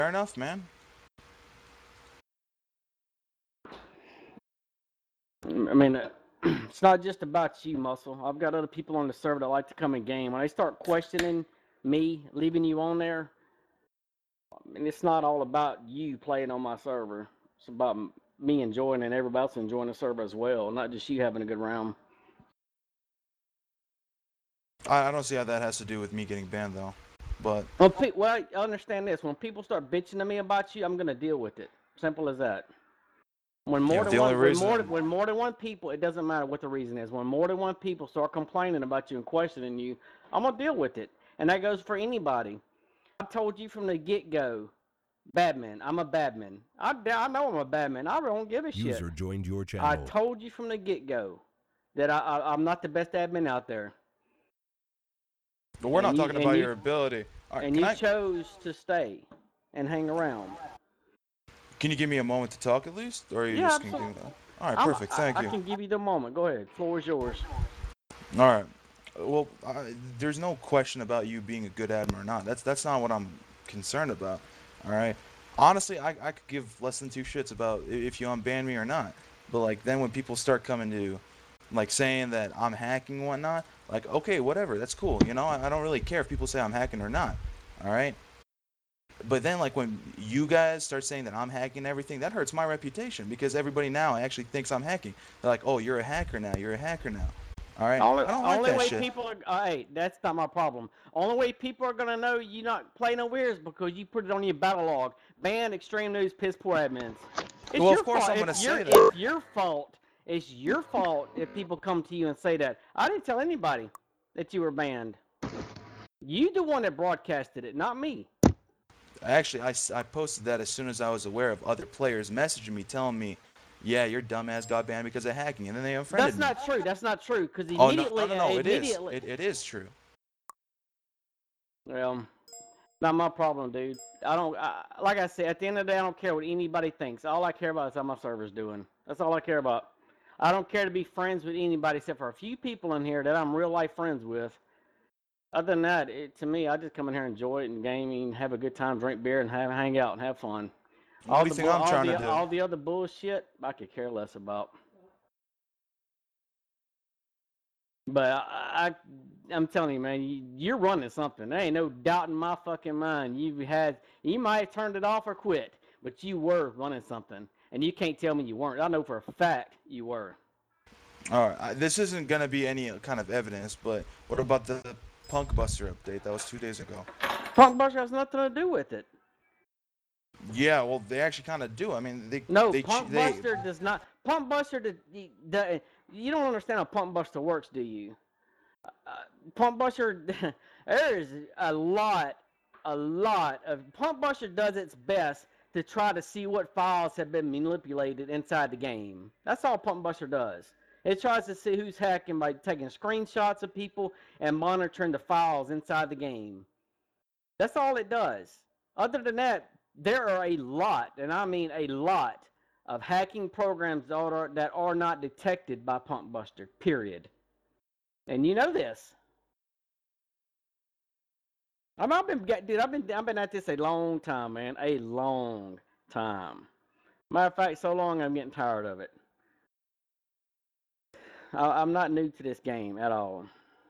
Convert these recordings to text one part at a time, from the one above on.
enough, man. I mean, it's not just about you, Muscle. I've got other people on the server that like to come in game. When they start questioning me, leaving you on there, I mean, it's not all about you playing on my server. It's about me enjoying and everybody else enjoying the server as well, not just you having a good round. I don't see how that has to do with me getting banned, though. But Well, understand this. When people start bitching to me about you, I'm going to deal with it. Simple as that. When more than the only one, reason when more than one people, it doesn't matter what the reason is. When more than one people start complaining about you and questioning you, I'm gonna deal with it, and that goes for anybody. I told you from the get-go, badman. I'm a badman. I know I'm a badman. I don't give a shit. User joined your I channel. told you from the get-go that I'm not the best admin out there. But we're not talking about your ability. All right, and you chose to stay and hang around. Can you give me a moment to talk at least, or are you just gonna do that? All right, perfect. Thank you. I can give you the moment. Go ahead. Floor is yours. All right. Well, there's no question about you being a good admin or not. That's not what I'm concerned about. All right. Honestly, I could give less than two shits about if you unban me or not. But like then when people start coming to, like saying that I'm hacking and whatnot, like okay, whatever, that's cool. You know, I don't really care if people say I'm hacking or not. All right. But then like when you guys start saying that I'm hacking everything, that hurts my reputation because everybody now actually thinks I'm hacking. They're like, oh, you're a hacker now. You're a hacker now. All right. I don't like that shit. People are, hey, that's not my problem. Only way people are gonna know you not play no weird is because you put it on your battle log. Ban extreme news piss poor admins. It's well, your of course fault. I'm gonna say that. It's your fault. It's your fault if people come to you and say that. I didn't tell anybody that you were banned. You the one that broadcasted it, not me. Actually, I posted that as soon as I was aware of other players messaging me telling me, yeah, your dumbass got banned because of hacking, and then they unfriended me. That's not true. That's not true. Because immediately. Oh no, it is. It is true. Well, not my problem, dude. Like I said, at the end of the day, I don't care what anybody thinks. All I care about is how my server's doing. That's all I care about. I don't care to be friends with anybody except for a few people in here that I'm real life friends with. Other than that, to me, I just come in here, enjoy it, and gaming, have a good time, drink beer, and hang out and have fun. What do you think I'm trying to do? All the other bullshit, I could care less about. But I'm telling you, man, you're running something. There ain't no doubt in my fucking mind. You might have turned it off or quit, but you were running something, and you can't tell me you weren't. I know for a fact you were. All right, this isn't gonna be any kind of evidence, but what about the Punk Buster update that was 2 days ago? Punk Buster has nothing to do with it. Yeah, well, they actually kind of do. I mean, Punk Buster does not. Punk Buster, you don't understand how Punk Buster works, do you? Pump Buster, there is a lot of Pump Buster does its best to try to see what files have been manipulated inside the game. That's all Pump Buster does. It tries to see who's hacking by taking screenshots of people and monitoring the files inside the game. That's all it does. Other than that, there are a lot, and I mean a lot, of hacking programs that are not detected by Pump Buster, period. And you know this. I've been at this a long time, man. A long time. Matter of fact, so long I'm getting tired of it. I'm not new to this game at all.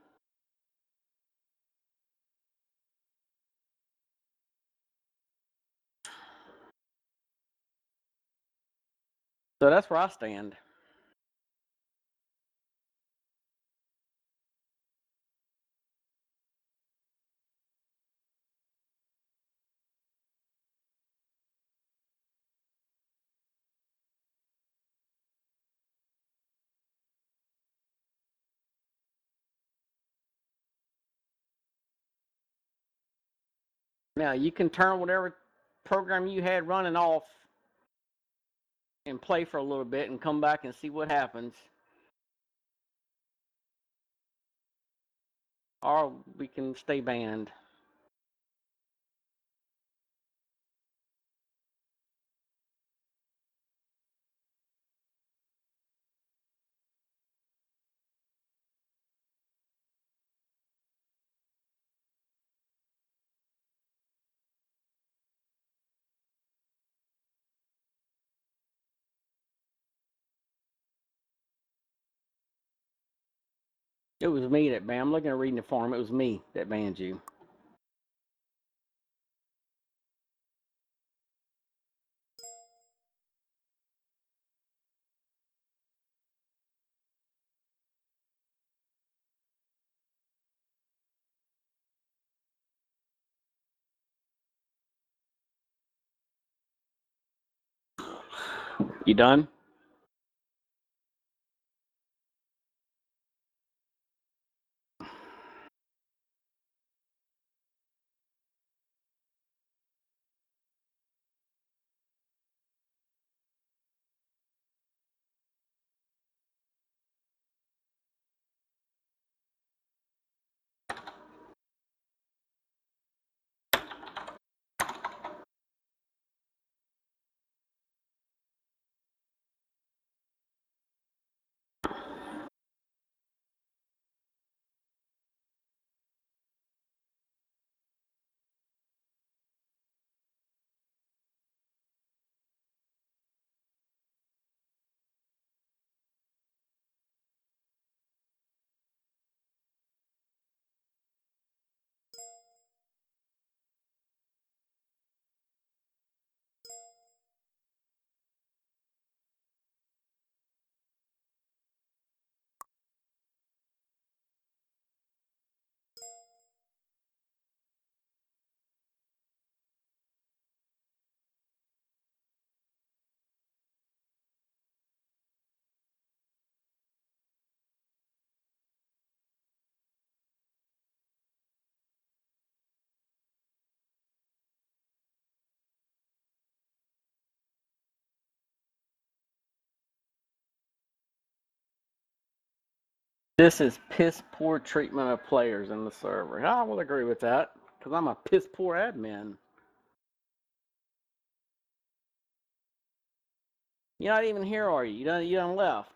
So that's where I stand. Now, you can turn whatever program you had running off and play for a little bit and come back and see what happens. Or we can stay banned. It was me that banned. I'm looking at reading the forum. It was me that banned you. You done? This is piss poor treatment of players in the server. I will agree with that because I'm a piss poor admin. You're not even here, are you? You done left.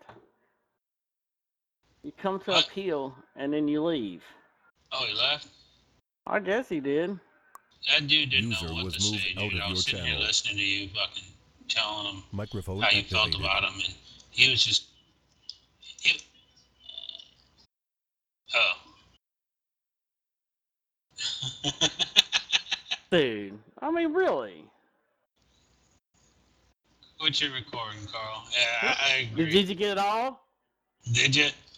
You come to What? appeal and then you leave. Oh, he left? I guess he did. That dude didn't User know what was to moved say, out dude. of I was your sitting here channel. listening to you fucking telling him Microphone how you activated. felt about him, and he was just... Oh. Dude, I mean, really. Quit your recording, Carl. Yeah, I agree. Did you get it all? Did you?